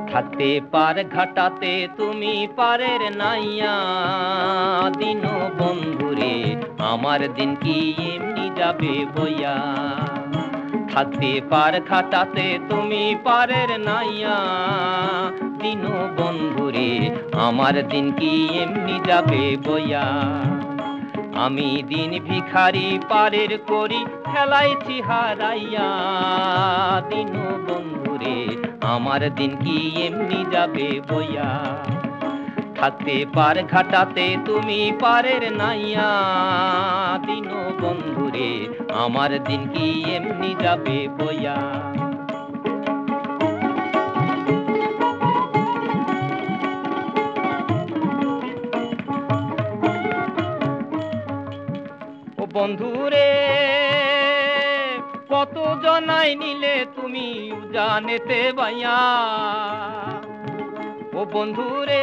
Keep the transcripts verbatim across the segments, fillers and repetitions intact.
থাকতে পার ঘাটাতে তুমি পারের নাইয়া দিন বন্ধুরে আমার দিন কি এমনি যাবে বইয়া থাকতে পার ঘাটাতে তুমি পারের নাইয়া দিন বন্ধুরে আমার দিন কি এমনি যাবে বইয়া আমি দিন ভিখারি পারের করি খেলাইছি হারাইয়া দিন বন্ধুরে আমার দিন কি এমনি যাবে বইয়া থাকতে পার ঘাটাতে তুমি পারের নাইয়া দিন বন্ধুরে আমার দিন কি এমনি যাবে বইয়া ও বন্ধুরে কত জনাই নিলে তুমি জানেতে বাইয়া ও বন্ধুরে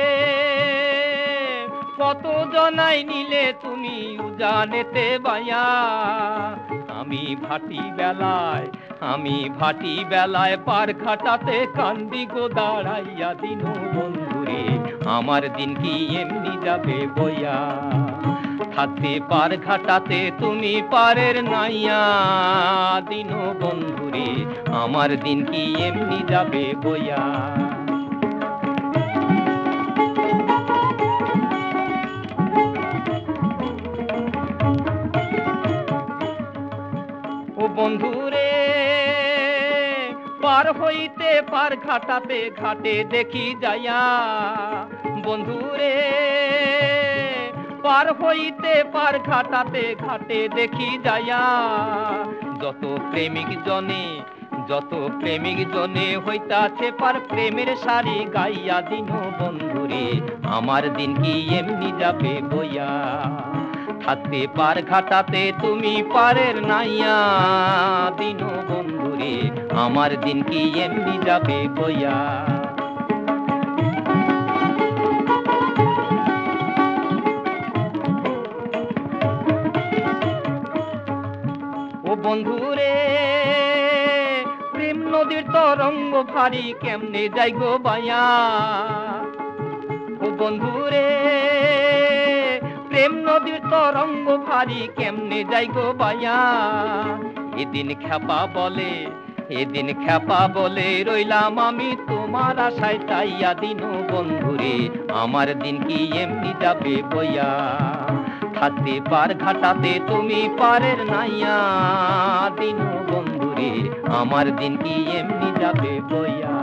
কত জনাই নিলে তুমি জানেতে বাইয়া আমি ভাটি বেলায় আমি ভাটি বেলায় পার ঘাটাতে কান্দি গো দাঁড়াইয়া দিন বন্ধুরে আমার দিন কি এমনি যাবে বইয়া থাকতে পার ঘাটাতে তুমি পারের নাইয়া দিন বন্ধুরে আমার দিন কি এমনি যাবে বইয়া ও বন্ধুরে পার হইতে পার ঘাটাতে ঘাটে দেখি যাইয়া বন্ধুরে পার হইতে পার ঘাটাতে ঘাটে দেখি যাইয়া যত প্রেমিক জনে যত প্রেমিক জনে হইতাছে পার প্রেমের সারি গাইয়া দিন বন্ধুরে আমার দিন কি এমনি যাবে বইয়া থাকতে পার ঘাটাতে তুমি পারের নাইয়া দিন বন্ধুরে আমার দিন কি এমনি যাবে বইয়া ও বন্ধুরে প্রেম নদীর তরঙ্গ ভারী কেমনে যাই গো বাইয়া ও বন্ধুরে প্রেম নদীর তরঙ্গ ভারী কেমনে যাই গো বাইয়া এদিন খেপা বলে এদিন খেপা বলে রইলাম আমি তোমার আশায় চাইয়া দিন বন্ধুরে আমার দিন কি এমনি যাবে বইয়া থাকতে পার ঘাটাতে তুমি পারের নাইয়া দিন বন্ধুরে আমার দিন কি এমনি যাবে বইয়া